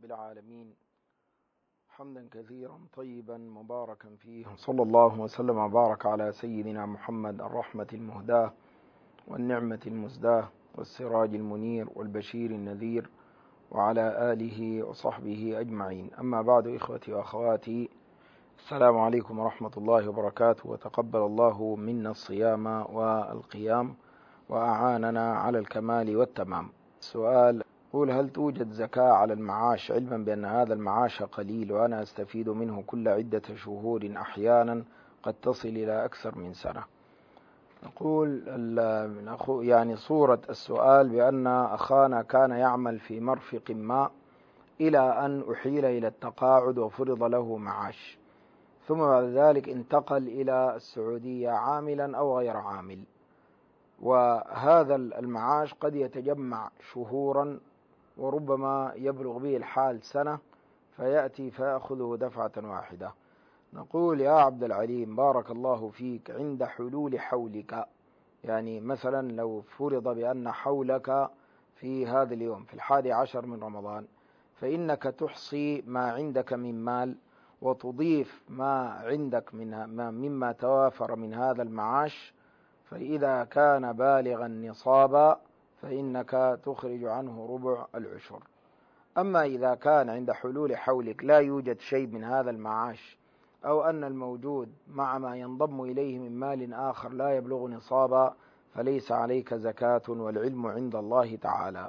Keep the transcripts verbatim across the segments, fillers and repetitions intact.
رب العالمين حمدا كثيرا طيبا مباركا فيه، صلى الله وسلم وبارك على سيدنا محمد الرحمة المهداة والنعمة المزداة والسراج المنير والبشير النذير وعلى آله وصحبه أجمعين. أما بعد، إخوتي وأخواتي، السلام عليكم ورحمة الله وبركاته، وتقبل الله منا الصيام والقيام وأعاننا على الكمال والتمام. سؤال يقول: هل توجد زكاة على المعاش، علما بأن هذا المعاش قليل وأنا أستفيد منه كل عدة شهور أحيانا قد تصل إلى أكثر من سنة؟ نقول يعني صورة السؤال بأن أخانا كان يعمل في مرفق ما إلى أن أحيل إلى التقاعد وفرض له معاش، ثم بعد ذلك انتقل إلى السعودية عاملا أو غير عامل، وهذا المعاش قد يتجمع شهورا وربما يبلغ به الحال سنة، فيأتي فيأخذه دفعة واحدة. نقول: يا عبد العليم بارك الله فيك، عند حلول حولك، يعني مثلا لو فرض بأن حولك في هذا اليوم في الحادي عشر من رمضان، فإنك تحصي ما عندك من مال وتضيف ما عندك من مما توافر من هذا المعاش، فإذا كان بالغا نصابا فإنك تخرج عنه ربع العشر. أما إذا كان عند حلول حولك لا يوجد شيء من هذا المعاش، أو أن الموجود مع ما ينضم إليه من مال آخر لا يبلغ نصابا، فليس عليك زكاة، والعلم عند الله تعالى.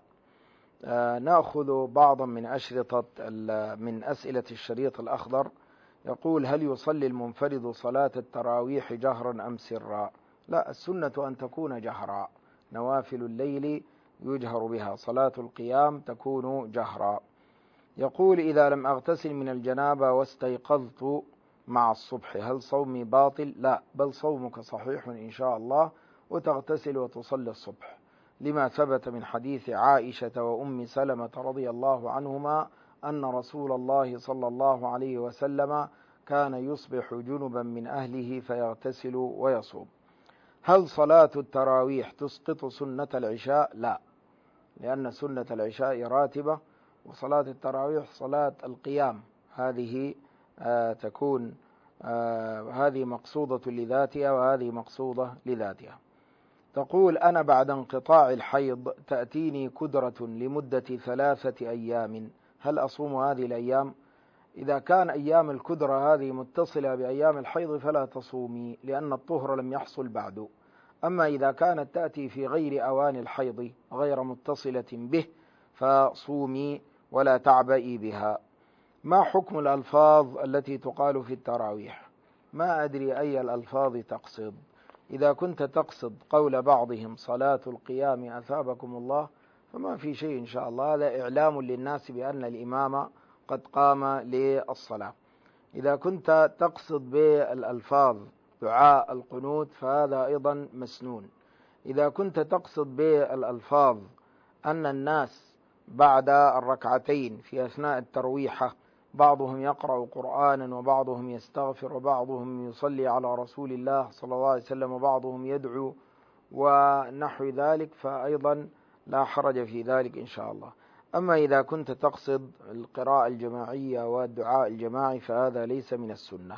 آه نأخذ بعضا من أشرطة من أسئلة الشريط الأخضر. يقول: هل يصلي المنفرد صلاة التراويح جهرا أم سرا؟ لا، السنة أن تكون جهرا، نوافل الليل يجهر بها، صلاة القيام تكون جهرا. يقول: إذا لم أغتسل من الجنابة واستيقظت مع الصبح، هل صومي باطل؟ لا، بل صومك صحيح إن شاء الله، وتغتسل وتصلي الصبح، لما ثبت من حديث عائشة وأم سلمة رضي الله عنهما أن رسول الله صلى الله عليه وسلم كان يصبح جنبا من أهله فيغتسل ويصوم. هل صلاة التراويح تسقط سنة العشاء؟ لا، لأن سنة العشاء راتبة، وصلاة التراويح صلاة القيام، هذه آه تكون آه هذه مقصودة لذاتها وهذه مقصودة لذاتها. تقول: أنا بعد انقطاع الحيض تأتيني كدرة لمدة ثلاثة أيام، هل أصوم هذه الأيام؟ إذا كان أيام الكدرة هذه متصلة بأيام الحيض فلا تصومي، لأن الطهر لم يحصل بعد. أما إذا كانت تأتي في غير أوان الحيض غير متصلة به فصومي ولا تعبئي بها. ما حكم الألفاظ التي تقال في التراويح؟ ما أدري أي الألفاظ تقصد. إذا كنت تقصد قول بعضهم صلاة القيام أثابكم الله، فما في شيء إن شاء الله، هذا إعلام للناس بأن الإمام قد قام للصلاة. إذا كنت تقصد بالألفاظ دعاء القنوت فهذا أيضا مسنون. إذا كنت تقصد بالألفاظ أن الناس بعد الركعتين في أثناء الترويحة بعضهم يقرأ قرآنا وبعضهم يستغفر وبعضهم يصلي على رسول الله صلى الله عليه وسلم وبعضهم يدعو ونحو ذلك، فأيضا لا حرج في ذلك إن شاء الله. أما إذا كنت تقصد القراءة الجماعية والدعاء الجماعي فهذا ليس من السنة.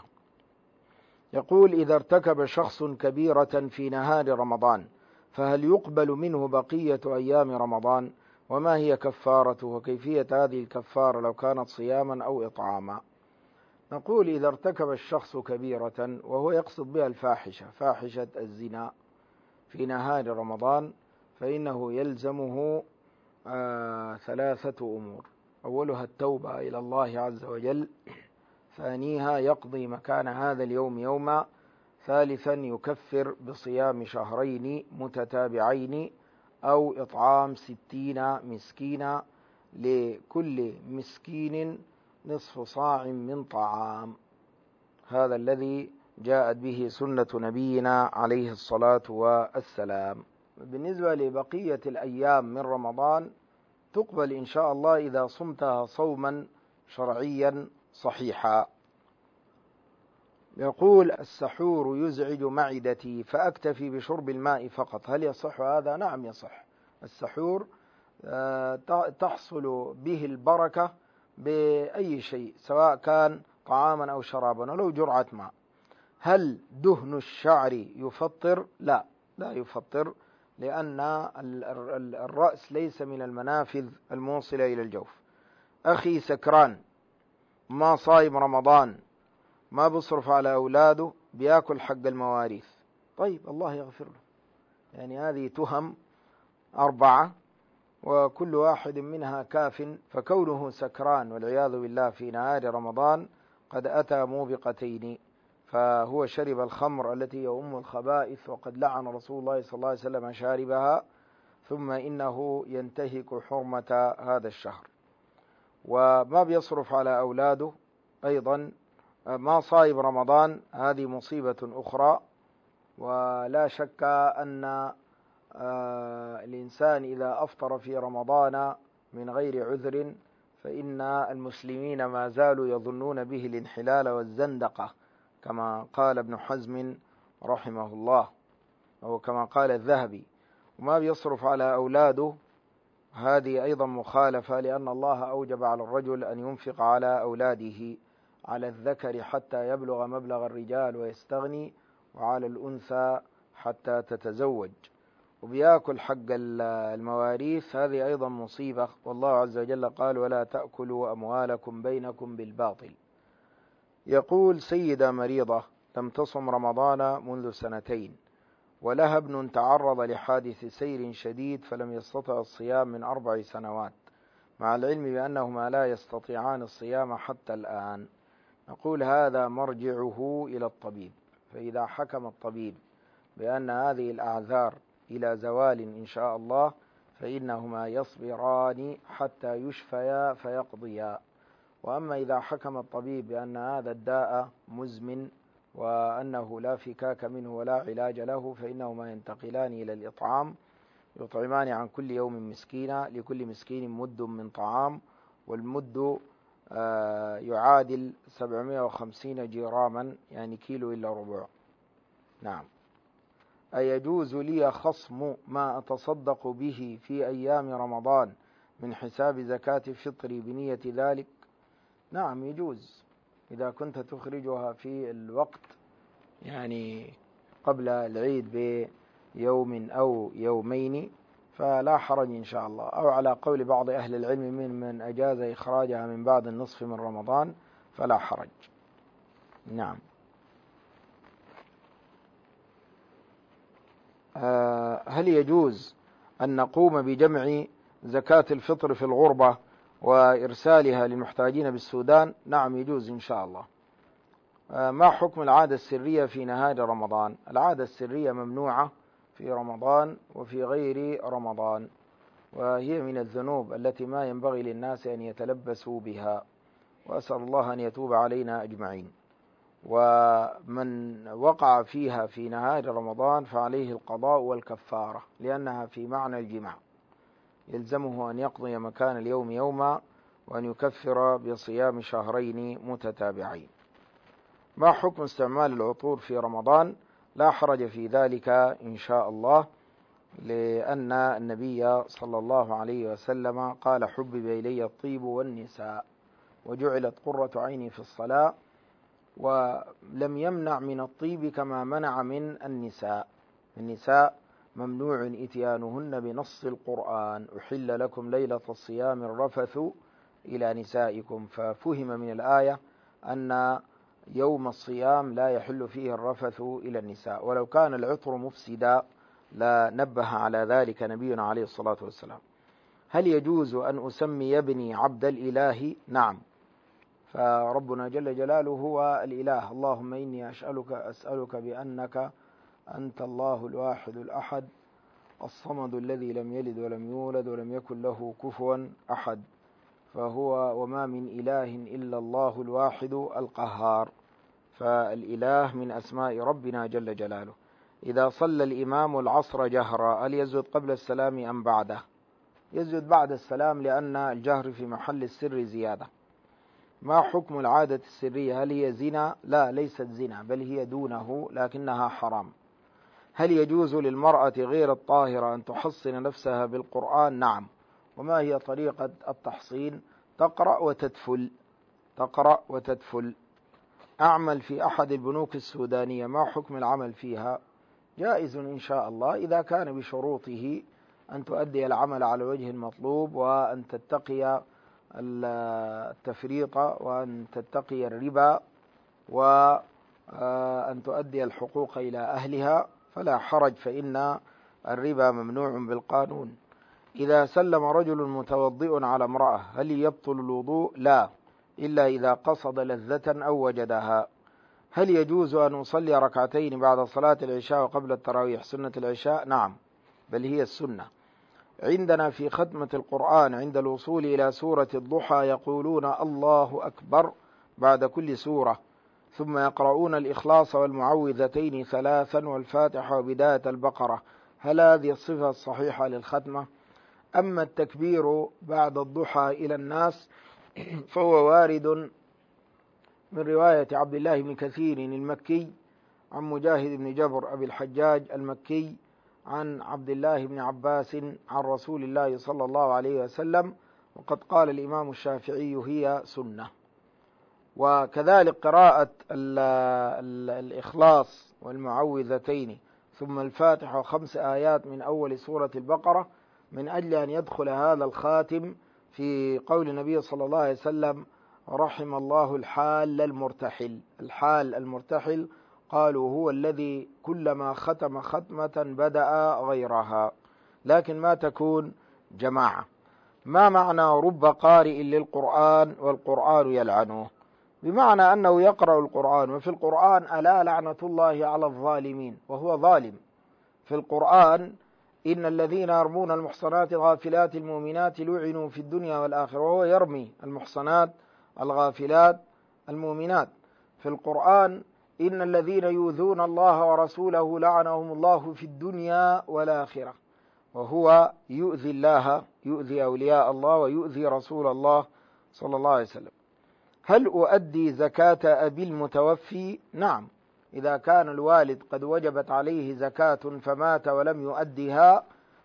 يقول: إذا ارتكب شخص كبيرة في نهار رمضان فهل يقبل منه بقية أيام رمضان؟ وما هي كفارته وكيفية هذه الكفارة لو كانت صياما أو إطعاما؟ نقول: إذا ارتكب الشخص كبيرة وهو يقصد بها الفاحشة، فاحشة الزنا، في نهار رمضان، فإنه يلزمه آه ثلاثة أمور: أولها التوبة إلى الله عز وجل، ثانيها يقضي مكان هذا اليوم يوما، ثالثا يكفر بصيام شهرين متتابعين أو إطعام ستين مسكينا، لكل مسكين نصف صاع من طعام. هذا الذي جاءت به سنة نبينا عليه الصلاة والسلام. بالنسبة لبقية الأيام من رمضان تقبل إن شاء الله إذا صمتها صوما شرعيا صحيحا. يقول: السحور يزعج معدتي فأكتفي بشرب الماء فقط، هل يصح هذا؟ نعم يصح. السحور تحصل به البركة بأي شيء سواء كان طعاما أو شرابا ولو جرعة ماء. هل دهن الشعر يفطر؟ لا، لا يفطر، لأن الرأس ليس من المنافذ الموصلة إلى الجوف. أخي سكران ما صايم رمضان، ما بصرف على أولاده، بياكل حق المواريث، طيب الله يغفر له. يعني هذه تهم أربعة وكل واحد منها كاف، فكونه سكران والعياذ بالله في نهار رمضان قد أتى موبقتين، فهو شرب الخمر التي هي أم الخبائث، وقد لعن رسول الله صلى الله عليه وسلم شاربها، ثم إنه ينتهك حرمة هذا الشهر. وما بيصرف على أولاده أيضا، ما صايب رمضان، هذه مصيبة أخرى. ولا شك أن الإنسان إذا أفطر في رمضان من غير عذر فإن المسلمين ما زالوا يظنون به الانحلال والزندقة، كما قال ابن حزم رحمه الله، أو كما قال الذهبي. وما بيصرف على أولاده، هذه أيضا مخالفة، لأن الله أوجب على الرجل أن ينفق على أولاده، على الذكر حتى يبلغ مبلغ الرجال ويستغني، وعلى الأنثى حتى تتزوج. وبياكل حق المواريث، هذه أيضا مصيبة، والله عز وجل قال ولا تأكلوا أموالكم بينكم بالباطل. يقول سيدة مريضة لم تصم رمضان منذ سنتين، ولها ابن تعرض لحادث سير شديد فلم يستطع الصيام من أربع سنوات، مع العلم بأنهما لا يستطيعان الصيام حتى الآن. نقول هذا مرجعه إلى الطبيب، فإذا حكم الطبيب بأن هذه الأعذار إلى زوال إن شاء الله فإنهما يصبران حتى يشفيا فيقضيا. وأما إذا حكم الطبيب بأن هذا الداء مزمن وأنه لا فكاك منه ولا علاج له، فإنهما ينتقلان إلى الإطعام، يطعمان عن كل يوم مسكينا، لكل مسكين مد من طعام، والمد يعادل سبعمائة وخمسين جراما، يعني كيلو إلا ربع. نعم. أيجوز لي خصم ما أتصدق به في أيام رمضان من حساب زكاة فطري بنية ذلك؟ نعم يجوز، إذا كنت تخرجها في الوقت، يعني قبل العيد بيوم أو يومين فلا حرج إن شاء الله، أو على قول بعض أهل العلم من من أجاز إخراجها من بعد النصف من رمضان فلا حرج. نعم. هل يجوز أن نقوم بجمع زكاة الفطر في الغربة وإرسالها للمحتاجين بالسودان؟ نعم يجوز إن شاء الله. ما حكم العادة السرية في نهار رمضان؟ العادة السرية ممنوعة في رمضان وفي غير رمضان، وهي من الذنوب التي ما ينبغي للناس أن يتلبسوا بها، وأسأل الله أن يتوب علينا أجمعين. ومن وقع فيها في نهار رمضان فعليه القضاء والكفارة، لأنها في معنى الجماع، يلزمه أن يقضي مكان اليوم يوما وأن يكفر بصيام شهرين متتابعين. ما حكم استعمال العطور في رمضان؟ لا حرج في ذلك إن شاء الله، لأن النبي صلى الله عليه وسلم قال حبب إلي الطيب والنساء وجعلت قرة عيني في الصلاة، ولم يمنع من الطيب كما منع من النساء. النساء ممنوع إتيانهن بنص القرآن، أحل لكم ليلة الصيام الرفث إلى نسائكم، ففهم من الآية أن يوم الصيام لا يحل فيه الرفث إلى النساء، ولو كان العطر مفسدا لا نبه على ذلك نبينا عليه الصلاة والسلام. هل يجوز أن أسمي ابني عبد الإله؟ نعم، فربنا جل جلاله هو الإله. اللهم إني أسألك أسألك بأنك أنت الله الواحد الأحد الصمد الذي لم يلد ولم يولد ولم يكن له كفوا أحد، فهو وما من إله إلا الله الواحد القهار، فالإله من أسماء ربنا جل جلاله. إذا صلى الإمام العصر جهرا هل يسجد قبل السلام أم بعده؟ يسجد بعد السلام، لأن الجهر في محل السر زيادة. ما حكم العادة السرية؟ هل هي زنا؟ لا، ليست زنا، بل هي دونه لكنها حرام. هل يجوز للمرأة غير الطاهرة أن تحصن نفسها بالقرآن؟ نعم. وما هي طريقة التحصين؟ تقرأ وتدفل، تقرأ وتدفل. أعمل في أحد البنوك السودانية، ما حكم العمل فيها؟ جائز إن شاء الله إذا كان بشروطه أن تؤدي العمل على الوجه المطلوب، وأن تتقي التفريط، وأن تتقي الربا، وأن تؤدي الحقوق إلى أهلها، فلا حرج، فإن الربا ممنوع بالقانون. إذا سلم رجل متوضئ على امرأة هل يبطل الوضوء؟ لا، إلا إذا قصد لذة أو وجدها. هل يجوز أن أصلي ركعتين بعد صلاة العشاء وقبل التراويح سنة العشاء؟ نعم، بل هي السنة. عندنا في ختمة القرآن عند الوصول إلى سورة الضحى يقولون الله أكبر بعد كل سورة، ثم يقرؤون الإخلاص والمعوذتين ثلاثا والفاتحة وبداية البقرة. هل هذه الصفة الصحيحة للختمة؟ أما التكبير بعد الضحى إلى الناس فهو وارد من رواية عبد الله بن كثير المكي عن مجاهد بن جبر أبي الحجاج المكي عن عبد الله بن عباس عن رسول الله صلى الله عليه وسلم، وقد قال الإمام الشافعي هي سنة. وكذلك قراءة ال ال الإخلاص والمعوذتين ثم الفاتحة وخمس آيات من أول سورة البقرة من أجل أن يدخل هذا الخاتم في قول النبي صلى الله عليه وسلم رحم الله الحال المرتحل. الحال المرتحل قالوا هو الذي كلما ختم ختمة بدأ غيرها، لكن ما تكون جماعة. ما معنى رب قارئ للقرآن والقرآن يلعنه؟ بمعنى أنه يقرأ القرآن، وفي القرآن ألا لعنة الله على الظالمين، وهو ظالم. في القرآن إن الذين يرمون المحصنات الغافلات المؤمنات لعنوا في الدنيا والآخرة، وهو يرمي المحصنات الغافلات المؤمنات. في القرآن إن الذين يؤذون الله ورسوله لعنهم الله في الدنيا والآخرة، وهو يؤذي الله، يؤذي أولياء الله ويؤذي رسول الله صلى الله عليه وسلم. هل أؤدي زكاة أبي المتوفي؟ نعم، إذا كان الوالد قد وجبت عليه زكاة فمات ولم يؤدها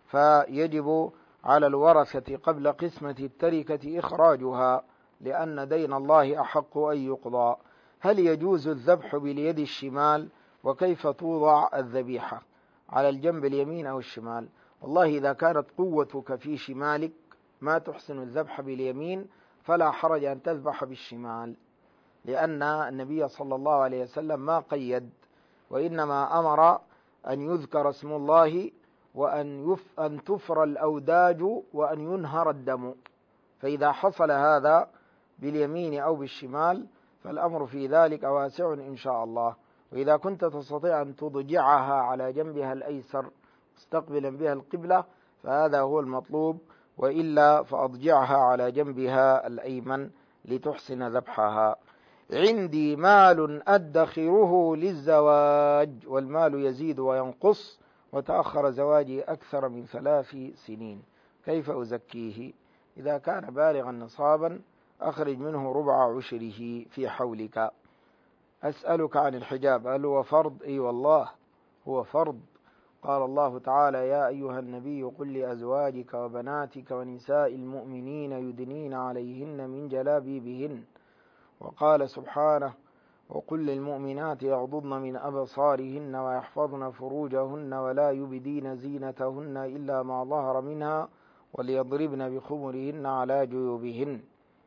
فيجب على الورثة قبل قسمة التركة إخراجها، لأن دين الله أحق أن يقضى. هل يجوز الذبح باليد الشمال؟ وكيف توضع الذبيحة، على الجنب اليمين أو الشمال؟ والله إذا كانت قوتك في شمالك ما تحسن الذبح باليمين فلا حرج أن تذبح بالشمال، لأن النبي صلى الله عليه وسلم ما قيد، وإنما أمر أن يذكر اسم الله وأن يف أن تفر الأوداج وأن ينهر الدم. فإذا حصل هذا باليمين أو بالشمال فالأمر في ذلك واسع إن شاء الله. وإذا كنت تستطيع أن تضجعها على جنبها الأيسر مستقبلا بها القبلة فهذا هو المطلوب، وإلا فأضجعها على جنبها الأيمن لتحسن ذبحها. عندي مال أدخره للزواج والمال يزيد وينقص، وتأخر زواجي أكثر من ثلاث سنين، كيف أزكيه؟ إذا كان بالغا نصابا أخرج منه ربع عشره في حولك. أسألك عن الحجاب، هل هو فرض؟ أي والله هو فرض. قال الله تعالى يا أيها النبي قل لأزواجك وبناتك ونساء المؤمنين يدنين عليهن من جلابيبهن. وقال سبحانه وقل للمؤمنات يغضضن من أبصارهن ويحفظن فروجهن ولا يبدين زينتهن إلا ما ظهر منها وليضربن بخمرهن على جيوبهن.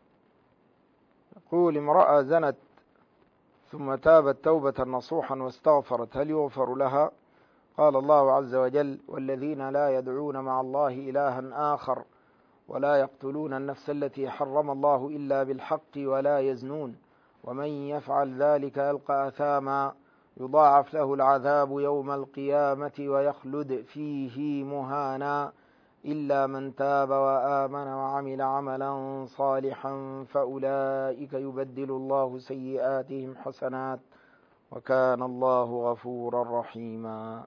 يقول امرأة زنت ثم تابت توبة نصوحا واستغفرت هل يغفر لها؟ قال الله عز وجل والذين لا يدعون مع الله إلها آخر ولا يقتلون النفس التي حرم الله إلا بالحق ولا يزنون ومن يفعل ذلك يلقى أثاما يضاعف له العذاب يوم القيامة ويخلد فيه مهانا إلا من تاب وآمن وعمل عملا صالحا فأولئك يبدل الله سيئاتهم حسنات وكان الله غفورا رحيما.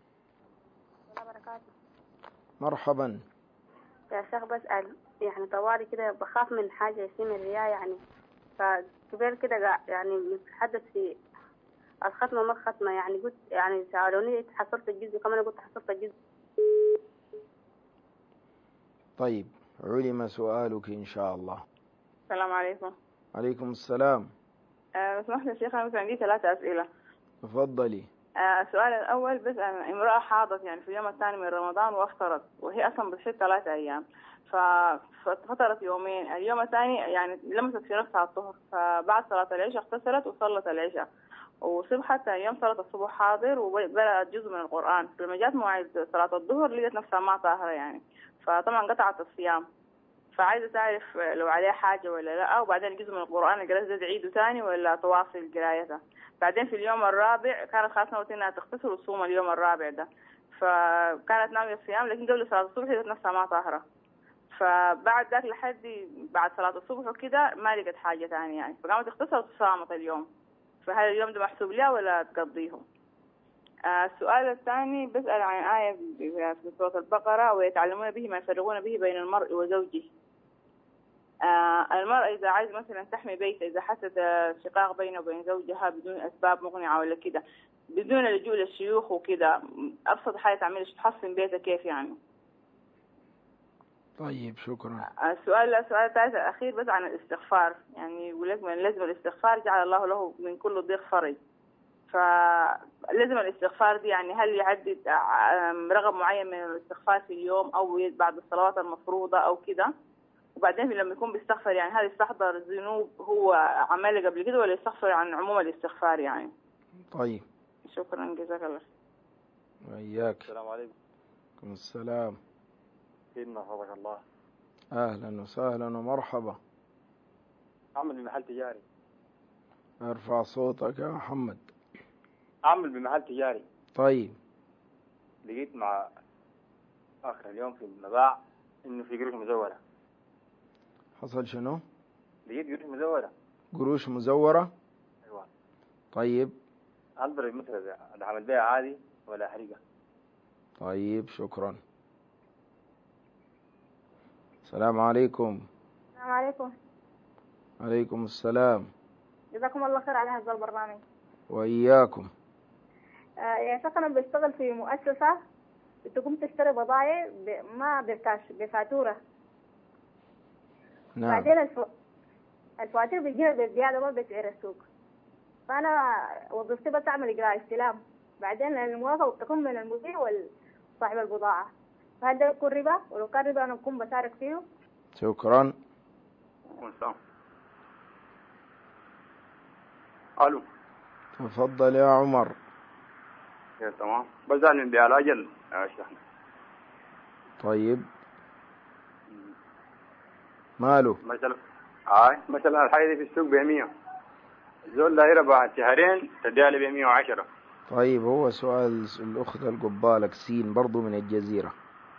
مرحبا يا شيخ، بسأل يعني طوالي كده بخاف من حاجة اسمها الرياء، يعني فكبير كده يعني نتحدث في الختمة ما الختمة، يعني قلت يعني سألوني حصلت الجزء كمان قلت حصلت الجزء. طيب علم سؤالك إن شاء الله. السلام عليكم. عليكم السلام. آه، لو سمحت يا شيخ، أنا بس عندي ثلاثة أسئلة. تفضلي. آه، السؤال الأول، بس أنا امرأة حاضت يعني في اليوم الثاني من رمضان وافطرت، وهي أصلا بتحيض ثلاثة أيام، ففطرت يومين، اليوم الثاني يعني لمست في نفسها الطهر، فبعد صلاة العشاء اغتسلت وصلت العشاء، وصبحت يوم صلاة الصبح حاضر وبلغت جزء من القرآن، لما جات موعد صلاة الظهر لقيت نفسها ما طاهرة يعني، فطبعا قطعت الصيام، فعايزة تعرف لو عليه حاجة ولا لا، وبعدين جزء من القرآن اللي قرأته تعيده تاني ولا تواصل قرايته. بعدين في اليوم الرابع كانت خلاص نوت انها تغتسل وتصوم اليوم الرابع ده، فكانت ناوية الصيام، لكن قبل صلاة الصبح لقيت نفسها ما طاهرة، فبعد ذاك لحد بعد صلاة الصبح وكده ما لقيت حاجة تانية يعني، فقامت تغتسل وصامت اليوم، فهل اليوم ده محسوب لها ولا تقضيهم؟ آه السؤال الثاني بسأل عن آية في سورة البقرة، ويتعلمون به ما يفرقون به بين المرء وزوجه. آه المرأة إذا عايز مثلا تحمي بيتها، إذا حست شقاق بينه وبين زوجها بدون أسباب مقنعة ولا كده، بدون لجوء للشيوخ وكده، أبسط حاجة تعملش تحصن بيتها كيف يعني؟ طيب شكرا. آه السؤال السؤال الثالث الأخير بس عن الاستغفار، يعني يقول لك من لازم الاستغفار جعل الله له من كل ضيق فرج، فلازم الاستغفار دي يعني هل يعدد رقم معين من الاستغفار في اليوم أو بعد الصلوات المفروضة أو كده؟ وبعدين لما يكون بيستغفر يعني هل يستحضر الذنوب هو عمله قبل كده ولا يستغفر عن عموم الاستغفار يعني؟ طيب شكرا جزاك الله. وإياك. السلام عليكم. عليكم السلام. سيدنا حفظك الله. أهلا وسهلا ومرحبا. أعمل بمحل تجاري. ارفع صوتك يا محمد. أعمل بمحل تجاري. طيب. لقيت مع آخر اليوم في المباع إنه في قروش مزورة. حصل شنو؟ لقيت قروش مزورة. قروش مزورة؟ أيوة. طيب. أضرب مثل أعمل بيها عادي ولا أحرقها؟ طيب شكرا. السلام عليكم. السلام عليكم. عليكم السلام. جزاكم الله خير على هذا البرنامج. وإياكم. آه يا شيخ أنا بشتغل في مؤسسة بتقوم تشتري بضائع ما بالكاش بفاتورة. نعم. بعدين الف... الفواتير بتجينا بالزيادة ما بسعر السوق، فأنا وظيفتي بس أعمل إجراء استلام، بعدين الموافقة بتكون من المدير وصاحب البضاعة، فهل ده يكون ربا؟ ولو كان ربا أنا بكون بشارك فيه؟ شكرا. والسلام. ألو. تفضل يا عمر. يا تمام. بزعل من بيع الأجل يا شيخنا. طيب. ماله؟ مثلا هاي مثلا الحاجة دي في السوق بمية، زول دايرة بعد شهرين تديها لي بمية وعشرة. طيب هو سؤال الأخت القبالك سين برضو من الجزيرة.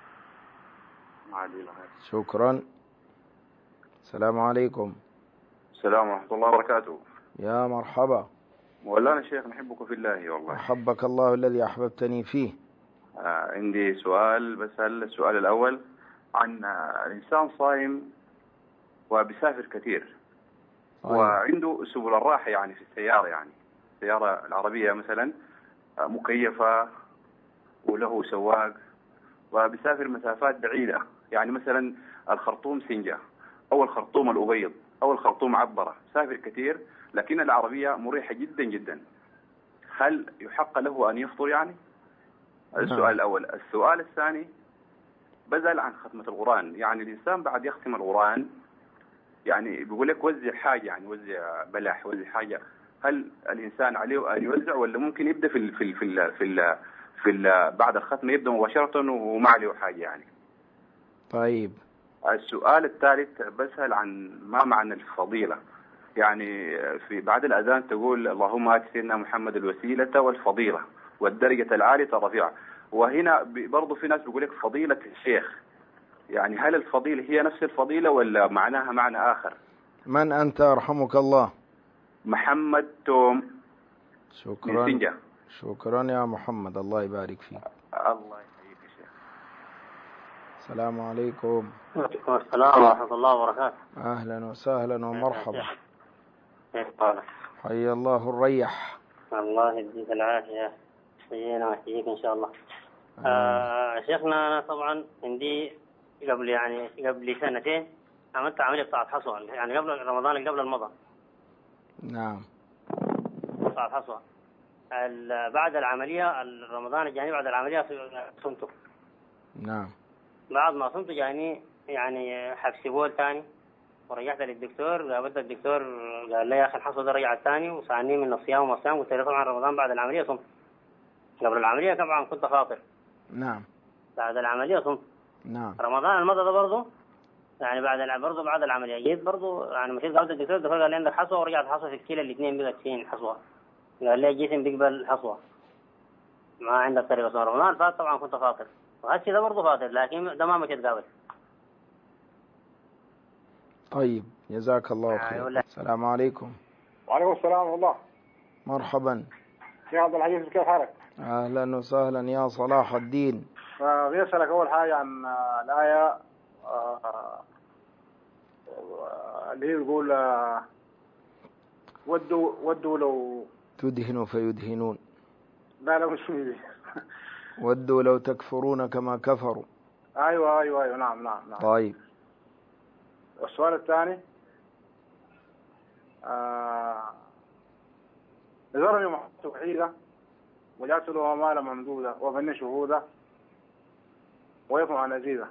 شكرا. السلام عليكم. السلام ورحمة الله وبركاته. يا مرحبا. مولانا الشيخ نحبك في الله والله. أحبك الله الذي أحببتني فيه. آه عندي سؤال بسأل. السؤال الأول عن آه الإنسان صايم وبيسافر كثير. طيب. وعنده سبل الراحة يعني في السيارة، يعني السيارة العربية مثلا آه مكيفة وله سواق وبيسافر مسافات بعيدة، يعني مثلا الخرطوم سنجة أو الخرطوم الأبيض أو الخرطوم عبرة، سافر كثير لكن العربية مريحة جدا جدا. هل يحق له أن يفطر يعني؟ هذا السؤال الأول. السؤال الثاني بزل عن ختمة القرآن، يعني الإنسان بعد يختم القرآن يعني بيقول لك وزع حاجة، يعني وزع بلح وزع حاجة، هل الإنسان عليه أن يوزع ولا ممكن يبدأ في ال في ال في ال في ال في ال بعد الختمة يبدأ مباشرة وما عليه حاجة يعني؟ طيب. السؤال الثالث بسأل عن ما معنى الفضيلة، يعني في بعد الأذان تقول اللهم آت سيدنا محمد الوسيلة والفضيلة والدرجة العالية الرفيعة، وهنا برضو في ناس بيقول لك فضيلة الشيخ، يعني هل الفضيلة هي نفس الفضيلة ولا معناها معنى آخر؟ من أنت أرحمك الله؟ محمد توم. شكرا. من سنجة. شكرا يا محمد، الله يبارك فيك. الله يحييك يا شيخ. السلام عليكم. وعليكم السلام ورحمة الله وبركاته. أهلا وسهلا ومرحبا. كيف حالك؟ حي الله الريح. الله يديك العافية، حيينا ويحييك إن شاء الله. آه شيخنا أنا طبعا عندي قبل يعني قبل سنتين عملت عملية بتاعت حصوة يعني قبل رمضان اللي قبل المضى. نعم. بتاعت حصوة. بعد العملية رمضان الجاني بعد العملية صمته. نعم. بعد ما صمت جاني يعني حبسي بول ثاني ورجعت للدكتور. قابلت الدكتور قال لي يا أخي الحصوة ده رجع ثاني وسألني من الصيام والصيام. قلت له طبعا رمضان بعد العملية صمت. قبل العملية طبعا كنت خاطر. نعم. بعد العملية صمت. نعم. رمضان المضى ده برضه يعني بعد برضه بعد العملية جيت برضه يعني مشيت قابلت الدكتور. الدكتور قال لي عندك حصوة ورجعت حصوة في الكلى الاثنين بقت فين حصوة. قال لي جسم بيقبل حصوة ما عندك طريقة صار. رمضان فات طبعا كنت خاطر وهالشيء ده برضه خاطر لكن ده ما مشيت قابل. طيب جزاك الله خير. السلام عليكم. وعليكم السلام ورحمة الله. مرحبا شيخ عبد العزيز كيف حالك؟ أهلا وسهلا يا صلاح الدين. بيسألك أول حاجة عن الآية اللي هي بيقول ودوا ودوا لو تدهنوا فيدهنون. لا لا مش دي. ودوا لو تكفرون كما كفروا. أيوة أيوة أيوة نعم نعم نعم. طيب. والسؤال الثاني آه ذرني مع توحيده وجعلت له مالا ممدودا وبني شهودا ويطمع أن أزيده.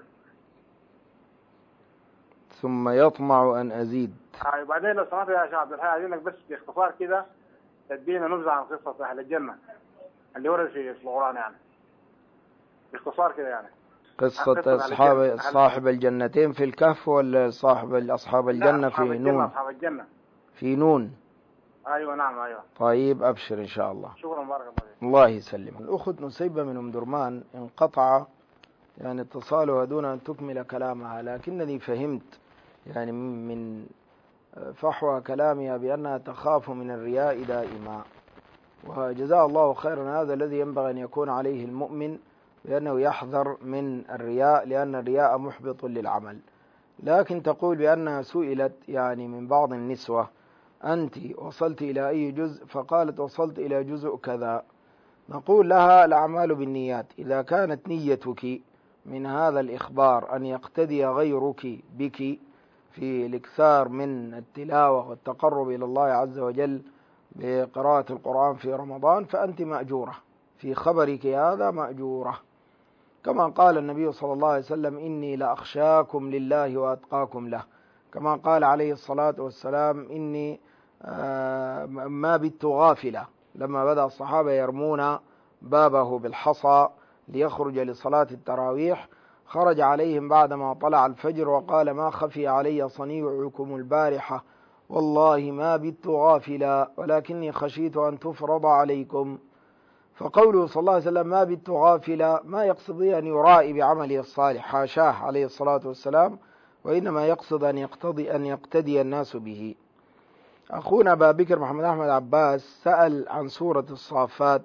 ثم يطمع أن أزيد. آه بعدين لو سمحت يا شيخ عبد الحي عايزينك بس باختصار كده تدينا نبذة عن قصة أهل الجنة اللي ورد في القرآن يعني باختصار كده يعني. قصة أصحاب صاحب الجنتين في الكهف ولا صاحب أصحاب الجنة في نون؟ أصحاب الجنة في نون. أيوة نعم أيوة. طيب أبشر إن شاء الله. شكرا بارك الله. الله يسلم. الأخت نسيبة من أم درمان انقطع يعني اتصالها دون أن تكمل كلامها، لكنني فهمت يعني من فحوى كلامها بأنها تخاف من الرياء دائما، وجزاء الله خيرا. هذا الذي ينبغي أن يكون عليه المؤمن بأنه يحذر من الرياء، لأن الرياء محبط للعمل. لكن تقول بأنها سئلت يعني من بعض النسوة أنت وصلت إلى أي جزء؟ فقالت وصلت إلى جزء كذا. نقول لها الأعمال بالنيات. إذا كانت نيتك من هذا الإخبار أن يقتدي غيرك بك في الإكثار من التلاوة والتقرب إلى الله عز وجل بقراءة القرآن في رمضان فأنت مأجورة في خبرك هذا، مأجورة. كما قال النبي صلى الله عليه وسلم إني لأخشاكم لله وأتقاكم له. كما قال عليه الصلاة والسلام إني ما بت غافلة لما بدأ الصحابة يرمون بابه بالحصى ليخرج لصلاة التراويح، خرج عليهم بعدما طلع الفجر وقال ما خفي علي صنيعكم البارحة والله ما بت غافلا ولكني خشيت أن تفرض عليكم. فقوله صلى الله عليه وسلم ما بت غافلا ما يقصد أن يرائي بعمله الصالح، حاشاه عليه الصلاة والسلام، وإنما يقصد أن يقتضي أن يقتدي الناس به. أخونا أبا بكر محمد أحمد عباس سأل عن سورة الصافات،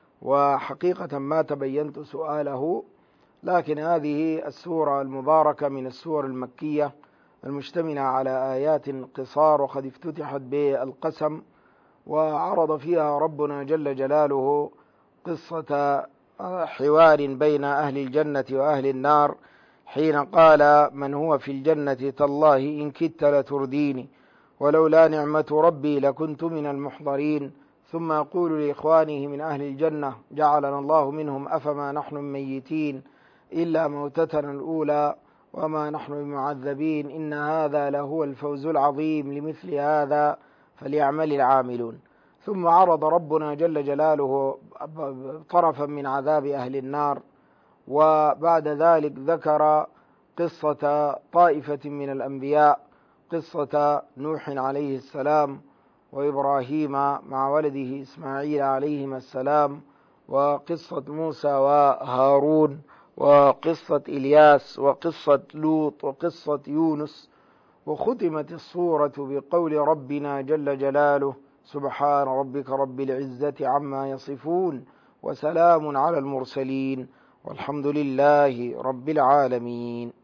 وحقيقة ما تبينت سؤاله، لكن هذه السورة المباركة من السور المكية المشتملة على آيات قصار، وقد افتتحت بالقسم، وعرض فيها ربنا جل جلاله قصة حوار بين أهل الجنة وأهل النار حين قال من هو في الجنة تالله إن كدت لترديني ولولا نعمة ربي لكنت من المحضرين، ثم يقول لإخوانه من أهل الجنة جعلنا الله منهم أفما نحن ميتين إلا موتتنا الأولى وما نحن بمعذبين إن هذا لهو الفوز العظيم لمثل هذا فليعمل العاملون. ثم عرض ربنا جل جلاله طرفا من عذاب أهل النار، وبعد ذلك ذكر قصة طائفة من الأنبياء، قصة نوح عليه السلام وإبراهيم مع ولده إسماعيل عليهما السلام، وقصة موسى وهارون، وقصة إلياس، وقصة لوط، وقصة يونس. وختمت السورة بقول ربنا جل جلاله سبحان ربك رب العزة عما يصفون وسلام على المرسلين والحمد لله رب العالمين.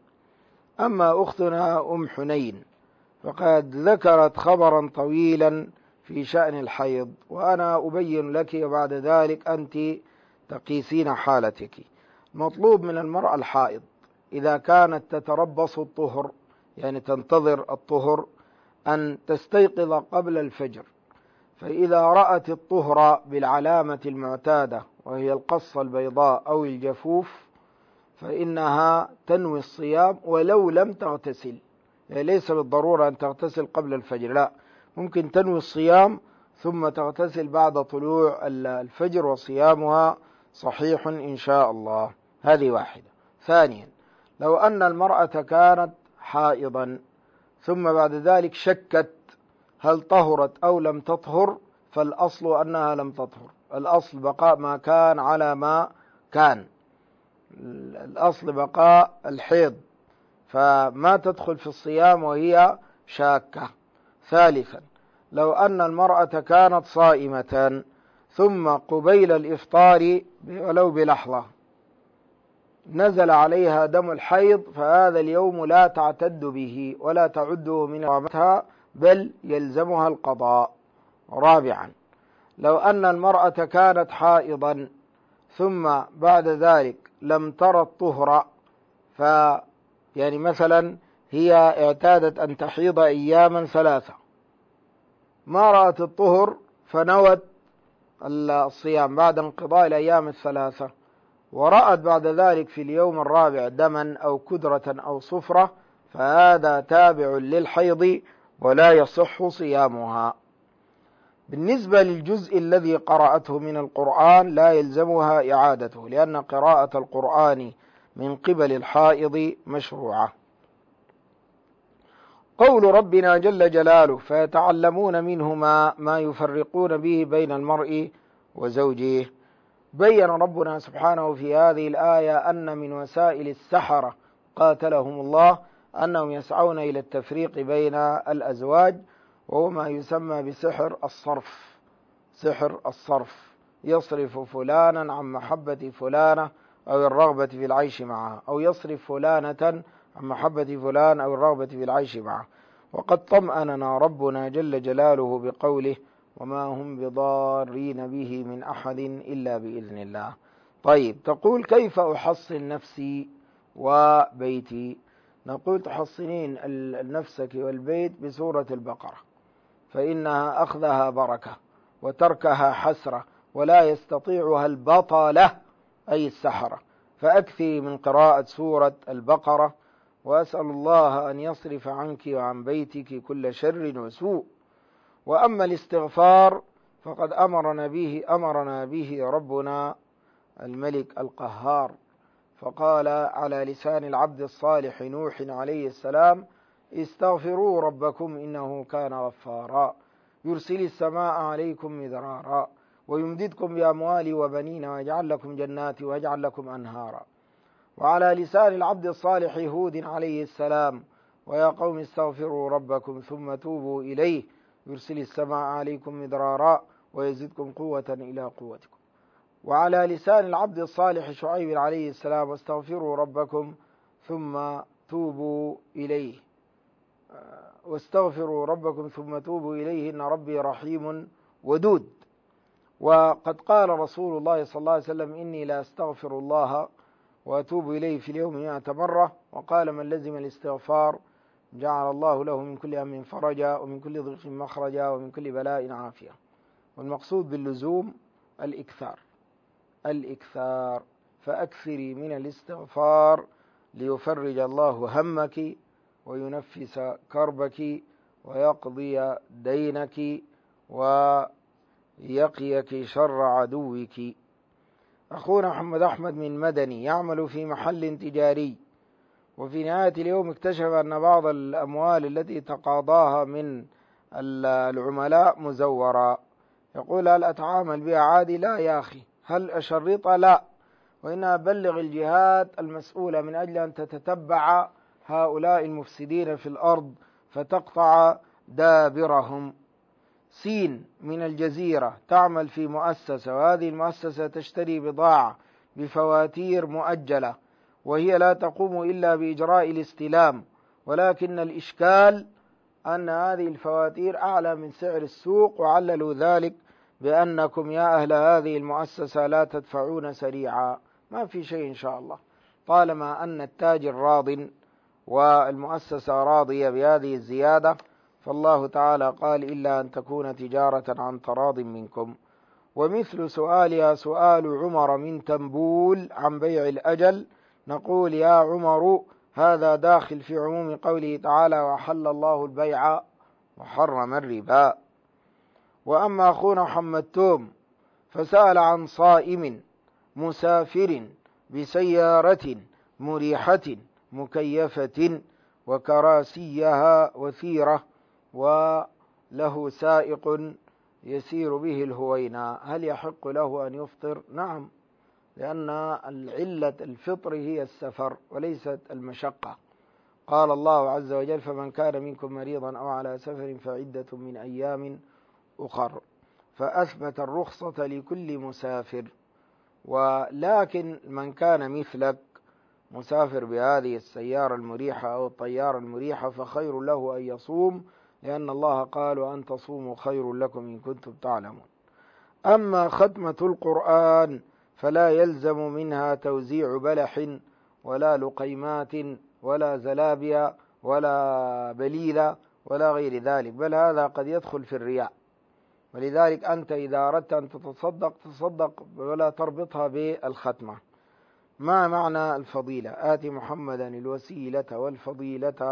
أما أختنا أم حنين فقد ذكرت خبرا طويلا في شأن الحيض، وأنا أبين لك وبعد ذلك أنت تقيسين حالتك. مطلوب من المرأة الحائض إذا كانت تتربص الطهر، يعني تنتظر الطهر أن تستيقظ قبل الفجر، فإذا رأت الطهر بالعلامة المعتادة وهي القصة البيضاء أو الجفوف فإنها تنوي الصيام ولو لم تغتسل، يعني ليس بالضرورة أن تغتسل قبل الفجر، لا، ممكن تنوي الصيام ثم تغتسل بعد طلوع الفجر وصيامها صحيح إن شاء الله. هذه واحدة. ثانيا، لو أن المرأة كانت حائضا ثم بعد ذلك شكت هل طهرت أو لم تطهر، فالأصل أنها لم تطهر، الأصل بقاء ما كان على ما كان، الأصل بقاء الحيض، فما تدخل في الصيام وهي شاكة. ثالثا، لو أن المرأة كانت صائمة ثم قبيل الإفطار ولو بلحظة نزل عليها دم الحيض، فهذا اليوم لا تعتد به ولا تعده من صيامها بل يلزمها القضاء. رابعا، لو أن المرأة كانت حائضا ثم بعد ذلك لم ترى الطهر، ف يعني مثلا هي اعتادت أن تحيض أياما ثلاثة، ما رأت الطهر فنوت الصيام بعد انقضاء الأيام الثلاثة، ورأت بعد ذلك في اليوم الرابع دما أو كدرة أو صفرة، فهذا تابع للحيض ولا يصح صيامها. بالنسبة للجزء الذي قرأته من القرآن لا يلزمها إعادته، لأن قراءة القرآن من قبل الحائض مشروعة. قول ربنا جل جلاله فيتعلمون منهما ما يفرقون به بين المرء وزوجه، بين ربنا سبحانه في هذه الآية أن من وسائل السحرة قاتلهم الله أنهم يسعون إلى التفريق بين الأزواج، وهو ما يسمى بسحر الصرف. سحر الصرف يصرف فلانا عن محبة فلانة أو الرغبة في العيش معها، أو يصرف فلانة عن محبة فلان أو الرغبة في العيش معه. وقد طمأننا ربنا جل جلاله بقوله وما هم بضارين به من أحد إلا بإذن الله. طيب، تقول كيف أحصن نفسي وبيتي؟ نقول تحصنين نفسك والبيت بسورة البقرة، فإنها أخذها بركة وتركها حسرة ولا يستطيعها البطلة أي السحرة، فأكثي من قراءة سورة البقرة، وأسأل الله أن يصرف عنك وعن بيتك كل شر وسوء. وأما الاستغفار فقد أمرنا به أمرنا به ربنا الملك القهار، فقال على لسان العبد الصالح نوح عليه السلام استغفروا ربكم إنه كان غفارا يرسل السماء عليكم مدرارا ويمددكم بأموال وبنين ويجعل لكم جنات ويجعل لكم أنهارا. وعلى لسان العبد الصالح هود عليه السلام ويا قوم استغفروا ربكم ثم توبوا إليه يرسل السماء عليكم مدرارا ويزدكم قوة إلى قوتكم. وعلى لسان العبد الصالح شعيب عليه السلام واستغفروا ربكم ثم توبوا إليه واستغفروا ربكم ثم توبوا إليه إن ربي رحيم ودود. وقد قال رسول الله صلى الله عليه وسلم إني لا أستغفر الله وأتوب إليه في اليوم مئة مرة، وقال من لزم الاستغفار جعل الله له من كل هم فرجا ومن كل ضيق مخرجا ومن كل بلاء عافية. والمقصود باللزوم الإكثار الإكثار فأكثري من الاستغفار ليفرج الله همك وينفس كربك ويقضي دينك ويقيك شر عدوك. أخونا محمد أحمد من مدني يعمل في محل تجاري، وفي نهاية اليوم اكتشف أن بعض الأموال التي تقاضاها من العملاء مزورة. يقول هل أتعامل بها عادي؟ لا يا أخي. هل أشرط؟ لا، وإنها بلغ الجهات المسؤولة من أجل أن تتتبع هؤلاء المفسدين في الأرض فتقطع دابرهم. سين من الجزيرة تعمل في مؤسسة، وهذه المؤسسة تشتري بضاعة بفواتير مؤجلة، وهي لا تقوم إلا بإجراء الاستلام، ولكن الإشكال أن هذه الفواتير أعلى من سعر السوق، وعللوا ذلك بأنكم يا أهل هذه المؤسسة لا تدفعون سريعا. ما في شيء إن شاء الله، طالما أن التاجر راض والمؤسسة راضية بهذه الزيادة، فالله تعالى قال إلا أن تكون تجارة عن تراض منكم. ومثل سؤالها سؤال عمر من تنبول عن بيع الأجل، نقول يا عمر هذا داخل في عموم قوله تعالى وحل الله البيع وحرم الربا. وأما أخونا محمد توم فسأل عن صائم مسافر بسيارة مريحة مكيفة وكراسيها وثيرة وله سائق يسير به الهوينا، هل يحق له أن يفطر؟ نعم، لأن العلة الفطر هي السفر وليست المشقة. قال الله عز وجل فمن كان منكم مريضا أو على سفر فعدة من أيام أخر، فأثبت الرخصة لكل مسافر. ولكن من كان مثلك مسافر بهذه السيارة المريحة أو الطيارة المريحة فخير له أن يصوم، لأن الله قال وأن تصوموا خير لكم إن كنتم تعلمون. أما ختمة القرآن فلا يلزم منها توزيع بلح ولا لقيمات ولا زلابيا ولا بليلة ولا غير ذلك، بل هذا قد يدخل في الرياء. ولذلك أنت إذا أردت أن تتصدق تصدق ولا تربطها بالختمة. ما معنى الفضيلة؟ آتي محمدا الوسيلة والفضيلة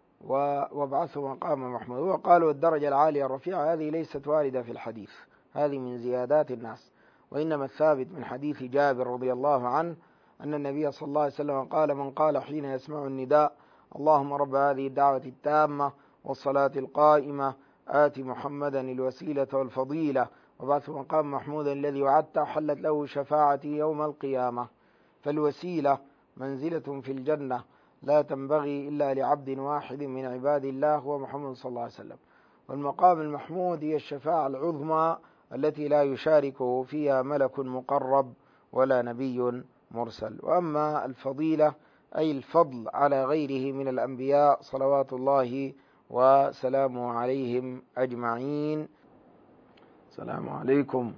وابعثه مقام محمود. وقالوا الدرجة العالية الرفيعة هذه ليست واردة في الحديث، هذه من زيادات الناس، وإنما الثابت من حديث جابر رضي الله عنه أن النبي صلى الله عليه وسلم قال من قال حين يسمع النداء اللهم رب هذه الدعوة التامة والصلاة القائمة آتي محمدا الوسيلة والفضيلة وابعثه مقام محمودا الذي وعدته حلت له شفاعتي يوم القيامة. فالوسيلة منزلة في الجنة لا تنبغي إلا لعبد واحد من عباد الله هو محمد صلى الله عليه وسلم. والمقام المحمود هي الشفاعة العظمى التي لا يشاركه فيها ملك مقرب ولا نبي مرسل. وأما الفضيلة أي الفضل على غيره من الأنبياء صلوات الله وسلامه عليهم أجمعين. السلام عليكم.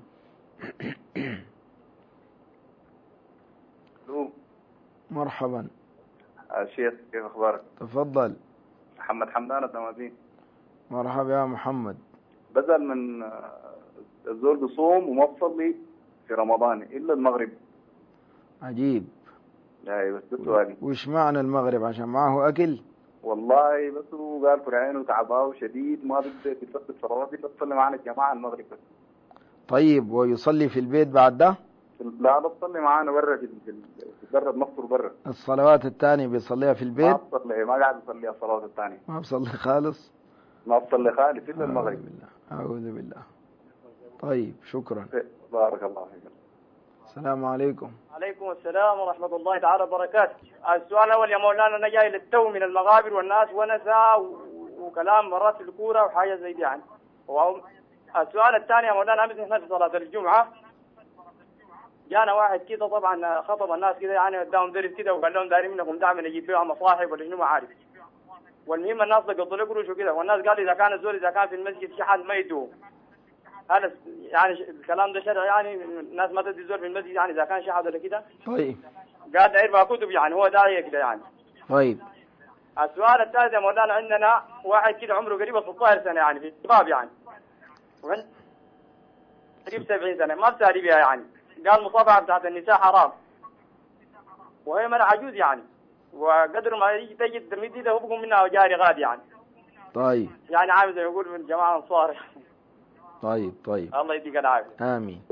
مرحبا الشيخ، كيف أخبارك؟ تفضل. محمد حمدان الدمازين. مرحبا يا محمد. بزعل من الزول بصوم وما بصلي في رمضان إلا المغرب. عجيب. لا بس ده سؤالي. وش معنى المغرب؟ عشان معه أكل؟ والله بس هو قال فرعين وتعباه شديد ما بده يصلي الصلوات إلا تصلي معنا الجماعة المغرب بس. طيب ويصلي في البيت بعد ده؟ لا بتصلي معانا برا في برا بنفطر برا. الصلوات الثانية بيصليها في البيت؟ ما بصلي، ما قاعد يصلي الصلوات الثانية. ما بصلي خالص؟ ما بصلي خالص إلا المغرب. أعوذ بالله أعوذ بالله. طيب شكرا. بارك الله فيك. السلام عليكم. عليكم السلام ورحمة الله تعالى وبركاته. السؤال الأول يا مولانا، أنا جاي للتو من المغابر والناس ونسى وكلام مرات في الكورة وحاجة زي دي يعني. السؤال الثاني يا مولانا، أمس نحن في صلاة الجمعة جانا واحد كده طبعا خطب الناس كده يعني قدامهم درس كده وقال لهم دايرين منكم دعم نجيب بيها مصاحب ولا شنو ما عارف. والمهم الناس قطوا له قروش وكده، والناس قالوا إذا كان الزول إذا كان في المسجد شحن ما يدوه. هذا يعني الكلام ده شرع يعني الناس ما تدي الزول في المسجد يعني إذا كان شحن ولا كده. طيب. قاعد داير ما كتب يعني هو داعية كده يعني. طيب. السؤال الثالث يا مولانا، عندنا واحد كده عمره قريب ستة عشر سنة يعني في الشباب يعني. وعند قريب سبعين سنة ما بتعرف بها يعني. قال مصافحة بتاعت النساء حرام. وهي مرة عجوز يعني. وقدر ما يجي تجي تمدي ده وبقوا منها وجاري غادي يعني. طيب. يعني عامل زي ما يقول من جماعة أنصار. طيب طيب. الله يديك العافية. آمين.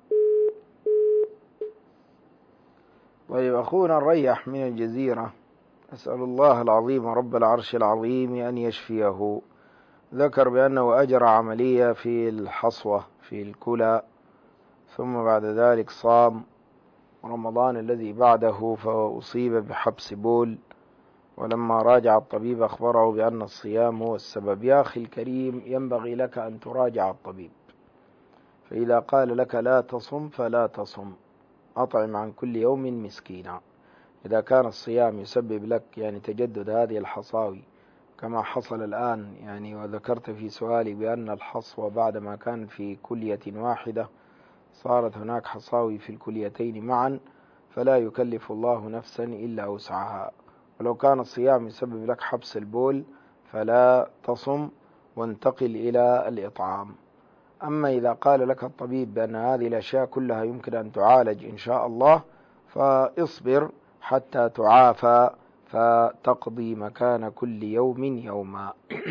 طيب أخونا الريح من الجزيرة، أسأل الله العظيم رب العرش العظيم أن يشفيه. ذكر بأنه أجرى عملية في الحصوة في الكلى، ثم بعد ذلك صام رمضان الذي بعده فأصيب بحبس بول، ولما راجع الطبيب أخبره بأن الصيام هو السبب. يا أخي الكريم، ينبغي لك أن تراجع الطبيب، فإذا قال لك لا تصم فلا تصم، أطعم عن كل يوم مسكينا. إذا كان الصيام يسبب لك يعني تجدد هذه الحصاوي كما حصل الآن يعني، وذكرت في سؤالي بأن الحصوة بعدما كان في كلية واحدة صارت هناك حصاوي في الكليتين معا، فلا يكلف الله نفسا إلا وسعها، ولو كان الصيام يسبب لك حبس البول فلا تصم وانتقل إلى الإطعام. أما إذا قال لك الطبيب بأن هذه الأشياء كلها يمكن أن تعالج إن شاء الله فاصبر حتى تعافى فتقضي مكان كل يوم يوما.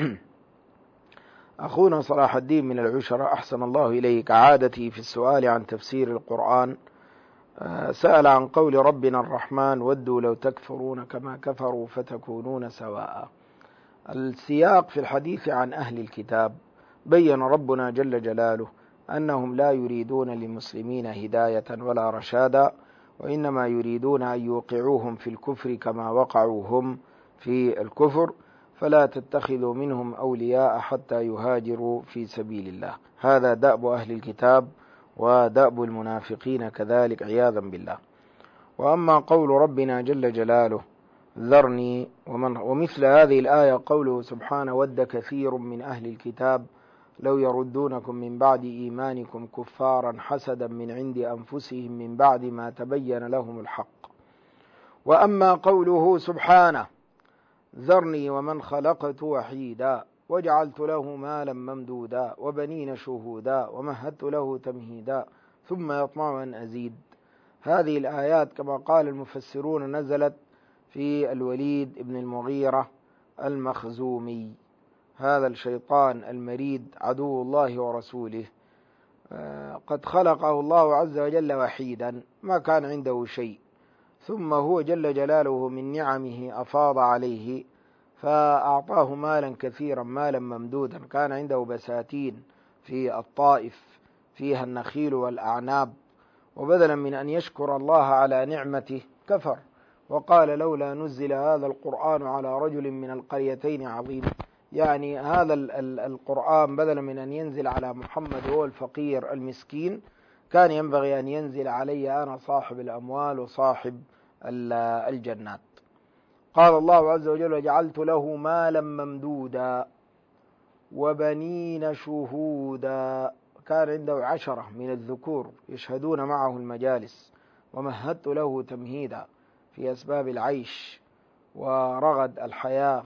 أخونا صلاح الدين من العشرة أحسن الله إليه، كعادتي في السؤال عن تفسير القرآن سأل عن قول ربنا الرحمن ودوا لو تكفرون كما كفروا فتكونون سواء. السياق في الحديث عن أهل الكتاب بين ربنا جل جلاله أنهم لا يريدون للمسلمين هداية ولا رشادا، وإنما يريدون أن يوقعوهم في الكفر كما وقعوا هم في الكفر، فلا تتخذوا منهم أولياء حتى يهاجروا في سبيل الله. هذا دأب أهل الكتاب ودأب المنافقين كذلك عياذا بالله. وأما قول ربنا جل جلاله ذرني ومن ومثل هذه الآية قوله سبحانه ود كثير من أهل الكتاب لو يردونكم من بعد إيمانكم كفارا حسدا من عند أنفسهم من بعد ما تبين لهم الحق. وأما قوله سبحانه ذرني ومن خلقت وحيدا وجعلت له مالا ممدودا وبنين شهودا ومهدت له تمهيدا ثم يطمع أن أزيد، هذه الآيات كما قال المفسرون نزلت في الوليد بن المغيرة المخزومي، هذا الشيطان المريد عدو الله ورسوله، قد خلقه الله عز وجل وحيدا ما كان عنده شيء، ثم هو جل جلاله من نعمه أفاض عليه فأعطاه مالا كثيرا مالا ممدودا، كان عنده بساتين في الطائف فيها النخيل والأعناب، وبدلا من أن يشكر الله على نعمته كفر وقال لولا نزل هذا القرآن على رجل من القريتين عظيم. يعني هذا القرآن بدلا من أن ينزل على محمد هو الفقير المسكين كان ينبغي أن ينزل علي أنا صاحب الأموال وصاحب الجنات. قال الله عز وجل وجعلت له مالا ممدودا وبنين شهودا، كان عنده عشرة من الذكور يشهدون معه المجالس، ومهدت له تمهيدا في أسباب العيش ورغد الحياة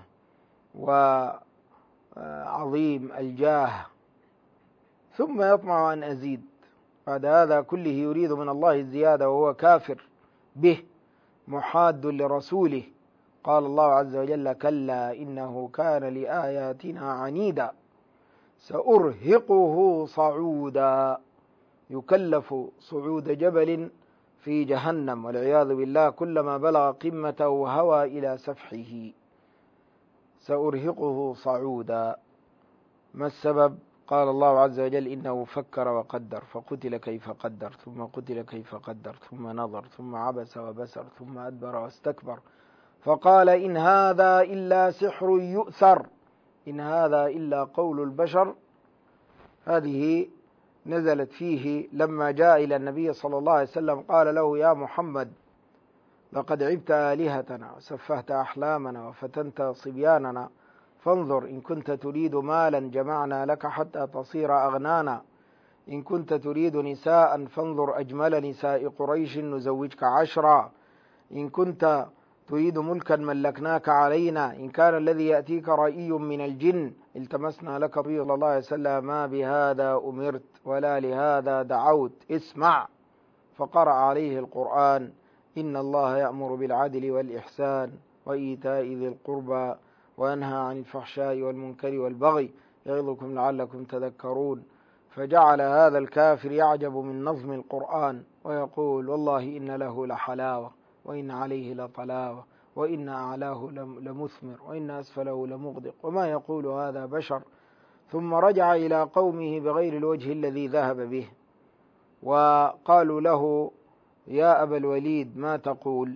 وعظيم الجاه، ثم يطمع أن أزيد. بعد هذا كله يريد من الله الزيادة وهو كافر به محاد لرسوله. قال الله عز وجل كلا إنه كان لآياتنا عنيدا سأرهقه صعودا، يكلف صعود جبل في جهنم والعياذ بالله، كلما بلغ قمته هوى إلى سفحه، سأرهقه صعودا. ما السبب؟ قال الله عز وجل إنه فكر وقدر فقتل كيف قدر ثم قتل كيف قدر ثم نظر ثم عبس وبسر ثم أدبر واستكبر فقال إن هذا إلا سحر يؤثر إن هذا إلا قول البشر. هذه نزلت فيه لما جاء إلى النبي صلى الله عليه وسلم قال له يا محمد لقد عبت آلهتنا وسفهت أحلامنا وفتنت صبياننا، فانظر إن كنت تريد مالا جمعنا لك حتى تصير أغنانا، إن كنت تريد نساء فانظر أجمل نساء قريش نزوجك عشرا، إن كنت تريد ملكا ملكناك علينا، إن كان الذي يأتيك رأي من الجن التمسنا لك رضي الله عليه وسلم ما بهذا أمرت ولا لهذا دعوت، اسمع. فقرأ عليه القرآن إن الله يأمر بالعدل والإحسان وإيتاء ذي القربى وينهى عن الفحشاء والمنكر والبغي يعظكم لعلكم تذكرون. فجعل هذا الكافر يعجب من نظم القرآن ويقول والله إن له لحلاوة وإن عليه لطلاوة وإن أعلاه لمثمر وإن أسفله لمغدق وما يقول هذا بشر. ثم رجع إلى قومه بغير الوجه الذي ذهب به، وقالوا له يا أبا الوليد ما تقول؟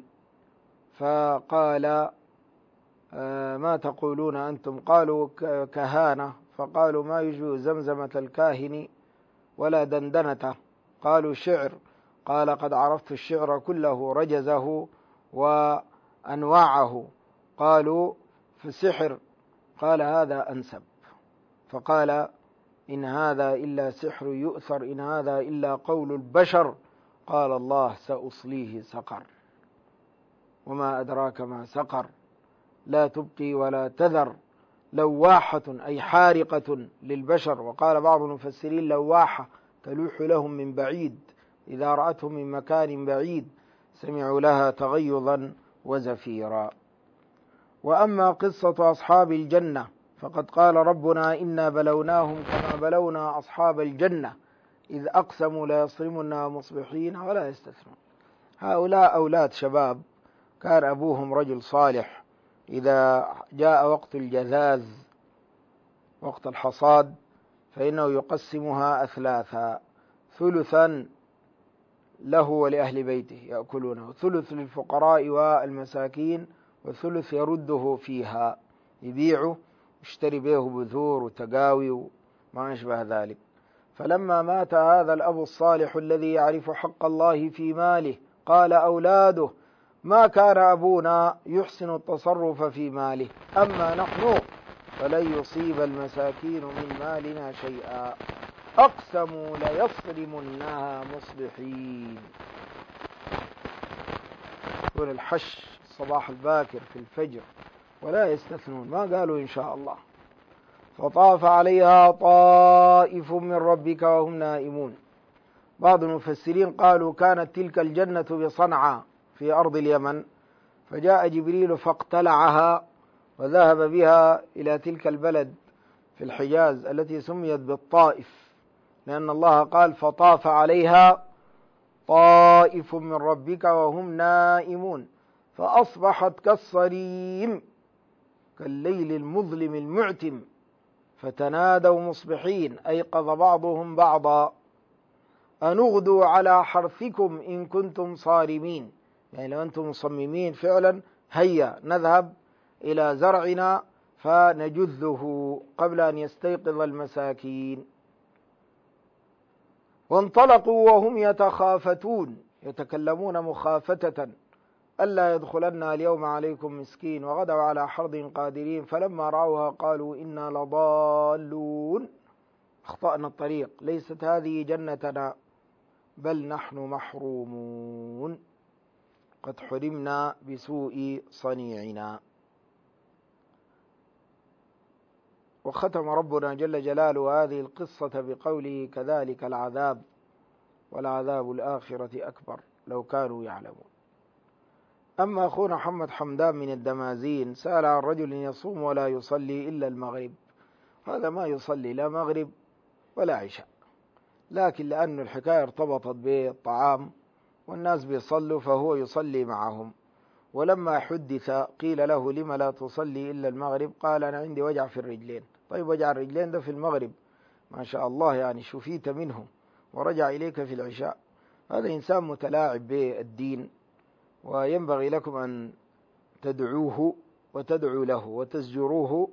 فقال ما تقولون أنتم؟ قالوا كهانة، فقالوا ما يجوز زمزمة الكاهن ولا دندنته. قالوا شعر، قال قد عرفت الشعر كله رجزه وأنواعه. قالوا في السحر، قال هذا أنسب. فقال إن هذا إلا سحر يؤثر إن هذا إلا قول البشر. قال الله سأصليه سقر وما أدراك ما سقر لا تبقي ولا تذر، لواحة أي حارقة للبشر. وقال بعض المفسرين لواحة تلوح لهم من بعيد، إذا رأتهم من مكان بعيد سمعوا لها تغيظا وزفيرا. وأما قصة أصحاب الجنة فقد قال ربنا إنا بلوناهم كما بلونا أصحاب الجنة إذ أقسموا ليصرمنا مصبحين ولا يستثنون. هؤلاء أولاد شباب كان أبوهم رجل صالح، إذا جاء وقت الجذاذ وقت الحصاد فإنه يقسمها أثلاثا، ثلثا له ولأهل بيته يأكلونه، ثلث للفقراء والمساكين، وثلث يرده فيها يبيعه يشتري به بذور وتقاوي وما أشبه ذلك. فلما مات هذا الأب الصالح الذي يعرف حق الله في ماله قال أولاده ما كان أبونا يحسن التصرف في ماله، أما نحن فلن يصيب المساكين من مالنا شيئا، أقسموا ليصرمنها مصبحين. يقول الحش الصباح الباكر في الفجر ولا يستثنون، ما قالوا إن شاء الله. فطاف عليها طائف من ربك وهم نائمون. بعض المفسرين قالوا كانت تلك الجنة بصنعاء في أرض اليمن، فجاء جبريل فاقتلعها وذهب بها إلى تلك البلد في الحجاز التي سميت بالطائف، لأن الله قال فطاف عليها طائف من ربك وهم نائمون فأصبحت كالصريم كالليل المظلم المعتم فتنادوا مصبحين، أيقظ بعضهم بعضا أن اغدوا على حرثكم إن كنتم صارمين، يعني لو أنتم مصممين فعلا هيا نذهب إلى زرعنا فنجذه قبل أن يستيقظ المساكين. وانطلقوا وهم يتخافتون، يتكلمون مخافتة ألا يدخلنا اليوم عليكم مسكين، وغدوا على حرد قادرين، فلما رأوها قالوا إنا لضالون، أخطأنا الطريق، ليست هذه جنتنا بل نحن محرومون، قد حرمنا بسوء صنيعنا. وختم ربنا جل جلاله هذه القصة بقوله كذلك العذاب والعذاب الآخرة أكبر لو كانوا يعلمون. أما أخونا محمد حمدان من الدمازين سأل عن رجل يصوم ولا يصلي إلا المغرب، هذا ما يصلي لا مغرب ولا عشاء، لكن لأن الحكاية ارتبطت بالطعام والناس بيصلوا فهو يصلي معهم، ولما حدث قيل له لما لا تصلي إلا المغرب قال أنا عندي وجع في الرجلين. طيب وجع الرجلين ده في المغرب ما شاء الله يعني شفيت منه ورجع إليك في العشاء، هذا إنسان متلاعب بالدين، وينبغي لكم أن تدعوه وتدعوا له وتزجروه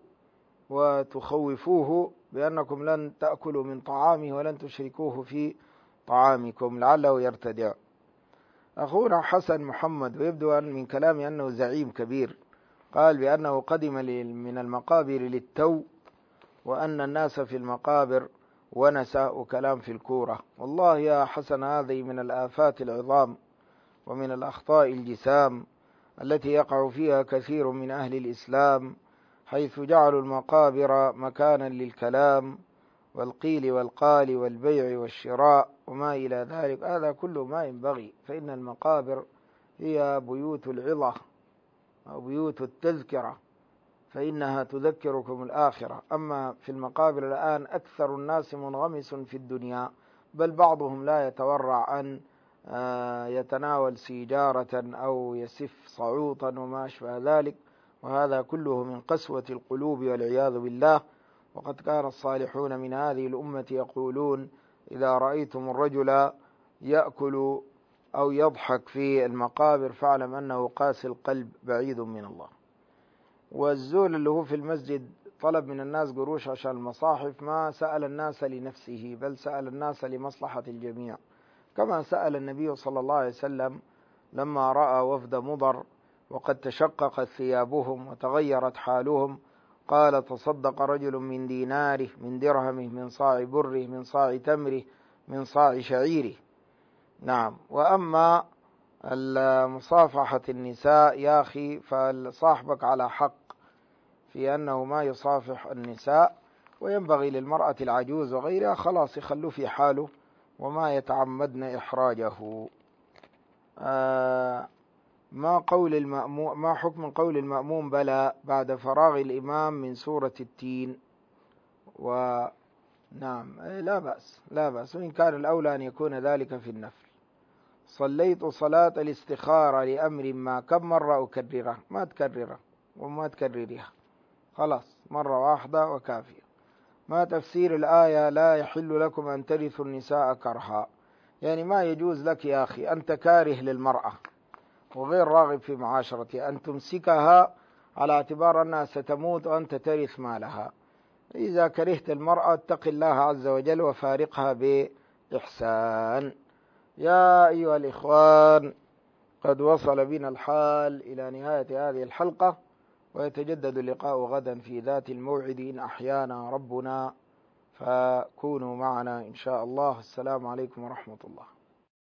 وتخوفوه بأنكم لن تأكلوا من طعامه ولن تشركوه في طعامكم لعله يرتدع. أخونا حسن محمد، ويبدو أن من كلامي أنه زعيم كبير، قال بأنه قدم من المقابر للتو وأن الناس في المقابر ونساء كلام في الكورة. والله يا حسن هذه من الآفات العظام ومن الأخطاء الجسام التي يقع فيها كثير من أهل الإسلام، حيث جعلوا المقابر مكانا للكلام والقيل والقال والبيع والشراء وما إلى ذلك. هذا كله ما ينبغي، فإن المقابر هي بيوت العظة أو بيوت التذكرة، فإنها تذكركم الآخرة. أما في المقابر الآن أكثر الناس منغمس في الدنيا، بل بعضهم لا يتورع أن يتناول سيجارة أو يسف صعوطا وما أشبه ذلك، وهذا كله من قسوة القلوب والعياذ بالله. وقد كان الصالحون من هذه الأمة يقولون إذا رأيتم الرجل يأكل أو يضحك في المقابر فاعلم أنه قاسي القلب بعيد من الله. والزول اللي هو في المسجد طلب من الناس قروش عشان المصاحف، ما سأل الناس لنفسه بل سأل الناس لمصلحة الجميع، كما سأل النبي صلى الله عليه وسلم لما رأى وفد مضر وقد تشققت ثيابهم وتغيرت حالهم قال تصدق رجل من ديناره من درهمه من صاع بره من صاع تمره من صاع شعيره. نعم. وأما مصافحة النساء يا أخي، فصاحبك على حق في أنه ما يصافح النساء، وينبغي للمرأة العجوز وغيرها خلاص يخلوا في حاله وما يتعمدن إحراجه. آه ما قول المأموم ما حكم قول المأموم بلى بعد فراغ الإمام من سورة التين؟ ونعم لا بأس لا بأس، وإن كان الأولى أن يكون ذلك في النفل. صليت صلاة الاستخارة لأمر ما، كم مرة أكررها؟ ما تكررها وما تكررها، خلاص مرة واحدة وكافية. ما تفسير الآية لا يحل لكم أن ترثوا النساء كرها؟ يعني ما يجوز لك يا أخي، أنت كاره للمرأة وغير راغب في معاشرتها، أن تمسكها على اعتبار أنها ستموت وأنت ترث مالها. إذا كرهت المرأة اتق الله عز وجل وفارقها بإحسان. يا أيها الإخوان، قد وصل بنا الحال إلى نهاية هذه الحلقة، ويتجدد اللقاء غدا في ذات الموعد إن أحيانا ربنا، فكونوا معنا إن شاء الله. السلام عليكم ورحمة الله.